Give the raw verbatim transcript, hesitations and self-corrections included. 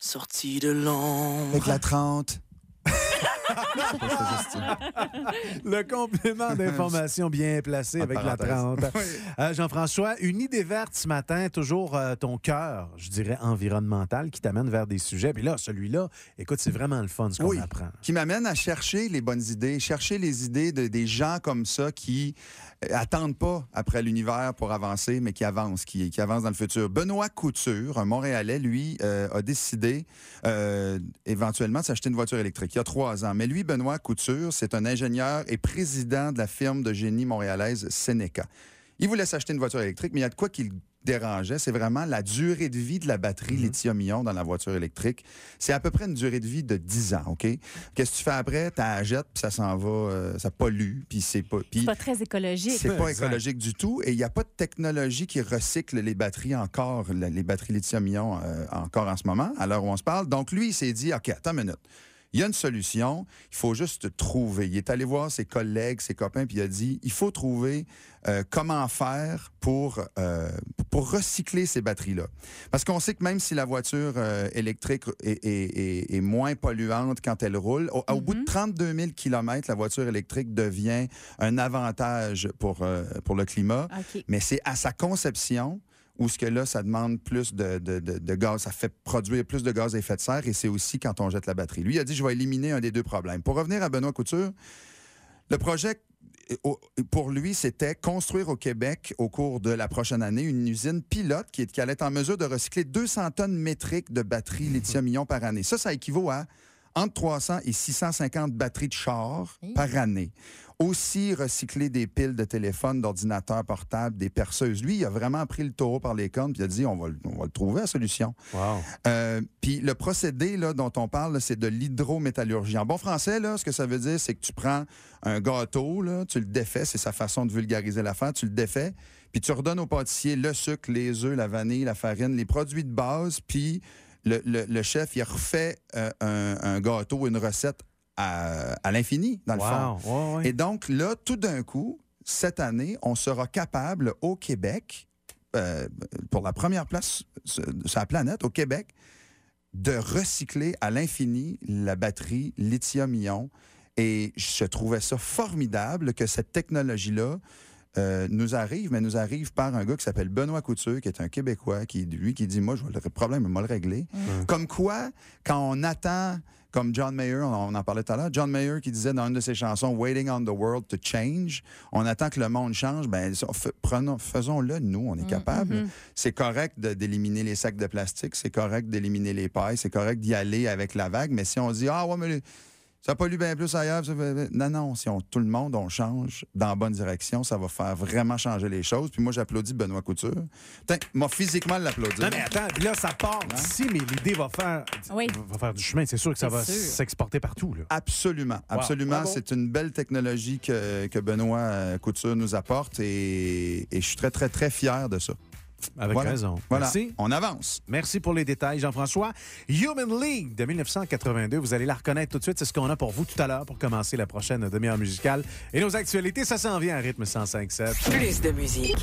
sorti de l'ombre. Avec la trente. Le complément d'information bien placé En avec la parenthèse. trente. Oui. Euh, Jean-François, une idée verte ce matin, toujours euh, ton cœur, je dirais, environnemental, qui t'amène vers des sujets. Puis là, celui-là, écoute, c'est vraiment le fun ce qu'on Oui, apprend. qui m'amène à chercher les bonnes idées, chercher les idées de des gens comme ça qui euh, attendent pas après l'univers pour avancer, mais qui avancent, qui, qui avancent dans le futur. Benoît Couture, un Montréalais, lui, euh, a décidé euh, éventuellement de s'acheter une voiture électrique il y a trois ans. Mais lui, Benoît Couture, c'est un ingénieur et président de la firme de génie montréalaise Seneca. Il voulait s'acheter une voiture électrique, mais il y a de quoi qui le dérangeait, c'est vraiment la durée de vie de la batterie Mm-hmm. lithium-ion dans la voiture électrique. C'est à peu près une durée de vie de dix ans, OK? Qu'est-ce que tu fais après? Tu la jettes, puis ça s'en va, euh, ça pollue, puis c'est pas... Puis C'est pas très écologique. c'est pas Exact. écologique du tout, et il n'y a pas de technologie qui recycle les batteries encore, la- les batteries lithium-ion euh, encore en ce moment, à l'heure où on se parle. Donc lui, il s'est dit, OK, attends une minute. Il y a une solution, il faut juste trouver. Il est allé voir ses collègues, ses copains, puis il a dit, il faut trouver euh, comment faire pour euh, pour recycler ces batteries-là. Parce qu'on sait que même si la voiture euh, électrique est, est, est, est moins polluante quand elle roule, au, au bout de trente-deux mille kilomètres, la voiture électrique devient un avantage pour euh, pour le climat. OK. Mais c'est à sa conception où ce que là, ça demande plus de, de, de, de gaz, ça fait produire plus de gaz à effet de serre, et c'est aussi quand on jette la batterie. Lui, il a dit, je vais éliminer un des deux problèmes. Pour revenir à Benoît Couture, le projet, pour lui, c'était construire au Québec, au cours de la prochaine année, une usine pilote qui, est, qui allait être en mesure de recycler deux cents tonnes métriques de batteries lithium-ion par année. Ça, ça équivaut à entre trois cents et six cent cinquante batteries de char Hey. par année. Aussi recycler des piles de téléphone, d'ordinateurs portables, des perceuses. Lui, il a vraiment pris le taureau par les cornes, puis il a dit, on va, le- on va le trouver, la solution. Wow. Euh, puis le procédé là, dont on parle, là, c'est de l'hydrométallurgie. En bon français, là, ce que ça veut dire, c'est que tu prends un gâteau, là, tu le défais, c'est sa façon de vulgariser l'affaire, tu le défais, puis tu redonnes au pâtissier le sucre, les œufs, la vanille, la farine, les produits de base, puis le, le, le chef, il refait euh, un, un gâteau, une recette à, à l'infini, dans le fond. Wow. Ouais, ouais. Et donc là, tout d'un coup, cette année, on sera capable au Québec, euh, pour la première place sur sur la planète, au Québec, de recycler à l'infini la batterie lithium-ion. Et je trouvais ça formidable que cette technologie-là euh, nous arrive, mais nous arrive par un gars qui s'appelle Benoît Couture, qui est un Québécois, qui lui qui dit, moi, je vais le problème, je vais le régler. Mm. Comme quoi, quand on attend, comme John Mayer, on, on en parlait tout à l'heure, John Mayer qui disait dans une de ses chansons, Waiting on the world to change, on attend que le monde change, ben, ça, f- prenons, faisons-le, nous, on est capable. C'est correct de- d'éliminer les sacs de plastique, c'est correct d'éliminer les pailles, c'est correct d'y aller avec la vague, mais si on dit, ah ouais, mais les- ça pollue bien plus ailleurs. Ça fait- Non, non, si on, tout le monde, on change dans la bonne direction, ça va faire vraiment changer les choses. Puis moi, j'applaudis Benoît Couture. Putain, moi, physiquement, l'applaudir. Non, mais attends, puis là, ça part d'ici, mais l'idée va faire, Oui. va faire du chemin. C'est sûr que ça C'est va sûr. s'exporter partout. Là. Absolument, absolument. Bravo. C'est une belle technologie que, que Benoît euh, Couture nous apporte, et, et je suis très, très, très fier de ça. Avec Voilà. raison. Voilà, Merci. on avance. Merci pour les détails, Jean-François. Human League de dix-neuf cent quatre-vingt-deux, vous allez la reconnaître tout de suite. C'est ce qu'on a pour vous tout à l'heure pour commencer la prochaine demi-heure musicale. Et nos actualités, ça s'en vient à rythme cent cinq sept. Plus de musique.